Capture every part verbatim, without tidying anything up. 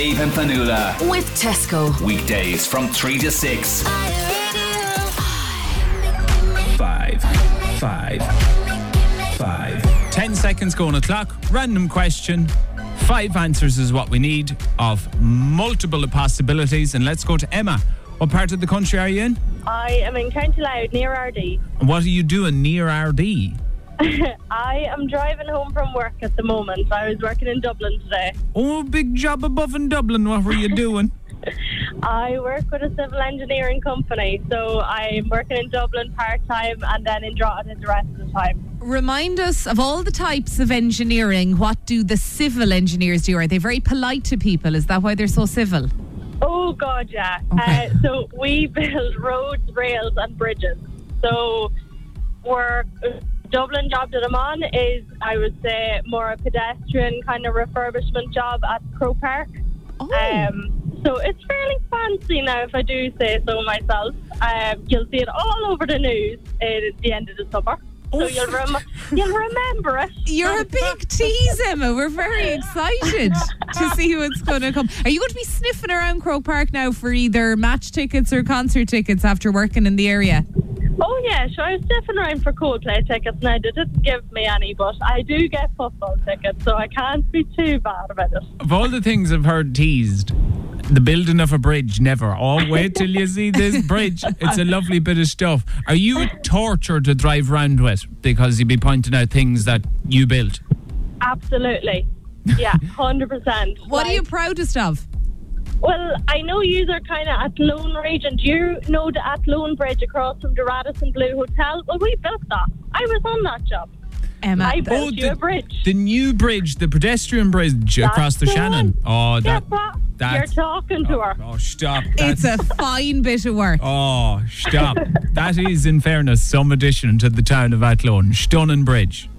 Dave and Fanula. With Tesco. Weekdays from three to six. Five, five, five. Ten seconds go on the clock. Random question. Five answers is what we need of multiple possibilities. And let's go to Emma. What part of the country are you in? I am in County Louth, near Ardee. And what are you doing near Ardee? I am driving home from work at the moment. I was working in Dublin today. Oh, big job above in Dublin. What were you doing? I work with a civil engineering company, so I'm working in Dublin part-time and then in Drogheda the rest of the time. Remind us of all the types of engineering. What do the civil engineers do? Are they very polite to people? Is that why they're so civil? Oh, God, yeah. Okay. Uh, so we build roads, rails and bridges. So we're... Dublin job that I'm on is, I would say, more a pedestrian kind of refurbishment job at Crow Park. Oh. Um, so it's fairly fancy now, if I do say so myself. Um, you'll see it all over the news at the end of the summer. So Oh. you'll, rem- you'll remember it. You're a big tease, Emma. We're very excited to see what's going to come. Are you going to be sniffing around Croke Park now for either match tickets or concert tickets after working in the area? Oh, yeah, sure. I was sniffing around for Coldplay tickets now. They didn't give me any, but I do get football tickets, so I can't be too bad about it. Of all the things I've heard teased, the building of a bridge, never. Oh, wait till you see this bridge. It's a lovely bit of stuff. Are you a torture to drive round with because you'd be pointing out things that you built? Absolutely. Yeah, one hundred percent. What like, are you proudest of? Well, I know you are kind of Athlone region. Do you know the Athlone Bridge across from the Radisson Blue Hotel? Well, we built that. I was on that job. Emma. I built Oh, you the- a bridge. The new bridge, the pedestrian bridge That's across the the Shannon. one. Oh, Yeah, that. but you're that's- talking to her. Oh, stop. It's That's- a fine bit of work. Oh, stop. That is, in fairness, some addition to the town of Athlone. Stunning bridge.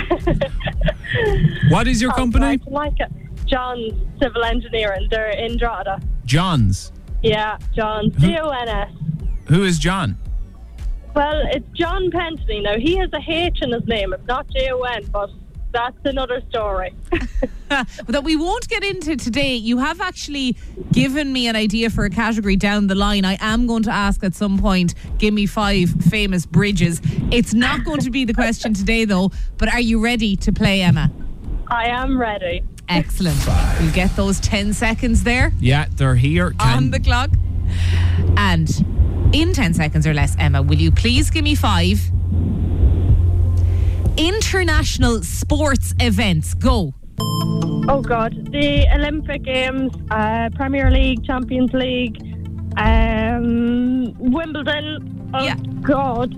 What is your company? I like it. John's Civil Engineering. They're in Drogheda. John's. Yeah, John. C O N S. Who is John? Well, it's John Pentony. Now, he has a H in his name. It's not J O N, but that's another story. That we won't get into today. You have actually given me an idea for a category down the line. I am going to ask at some point, give me five famous bridges. It's not going to be the question today, though. But are you ready to play, Emma? I am ready. Excellent. We'll get those ten seconds there Yeah, they're here. Can- on the clock. And in ten seconds or less, Emma, will you please give me five international sports events? Go. Oh, God. The Olympic Games, uh, Premier League, Champions League, um, Wimbledon. Oh, Yeah. God.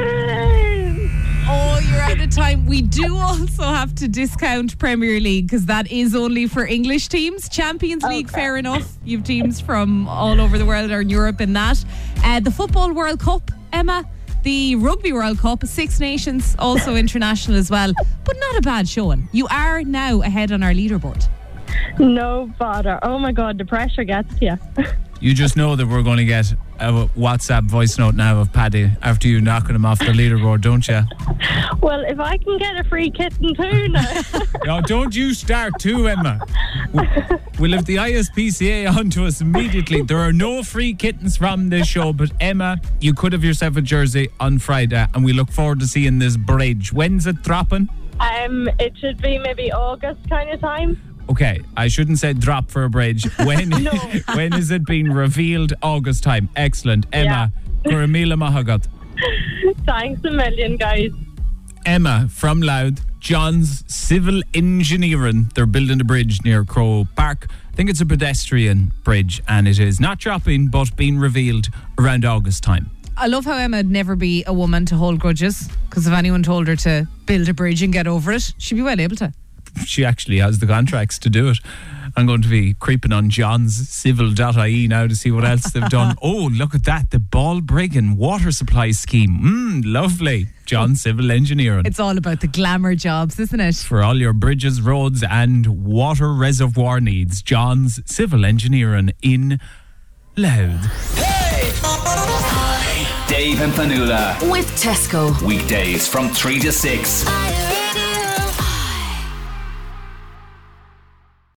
Oh, you're out of time. We do also have to discount Premier League because that is only for English teams. Champions League, Okay. fair enough. You've teams from all over the world or in Europe in that. Uh, the Football World Cup, Emma. The Rugby World Cup, Six Nations, also international as well. But not a bad showing. You are now ahead on our leaderboard. No bother. Oh, my God. The pressure gets you. You just know that we're going to get a WhatsApp voice note now of Paddy after you knocking him off the leaderboard, don't you? Well, if I can get a free kitten too now. No, don't you start too, Emma. We'll have the I S P C A on to us immediately. There are no free kittens from this show, but Emma, you could have yourself a jersey on Friday, and we look forward to seeing this bridge. When's it dropping? um, it should be maybe August kind of time. Okay, I shouldn't say drop for a bridge. When No. when is it being revealed? August time. Excellent. Emma, Guramila Mahagat. Thanks a million, guys. Emma from Louth, John's Civil Engineering. They're building a bridge near Crow Park. I think it's a pedestrian bridge, and it is not dropping, but being revealed around August time. I love how Emma would never be a woman to hold grudges, because if anyone told her to build a bridge and get over it, she'd be well able to. She actually has the contracts to do it. I'm going to be creeping on John's Civil dot I E now to see what else they've done. Oh, look at that. The Ballbriggan water supply scheme. Mmm, lovely. John Civil Engineering. It's all about the glamour jobs, isn't it? For all your bridges, roads and water reservoir needs. John's Civil Engineering in Louth. Dave and Fanula. With Tesco. Weekdays from three to six.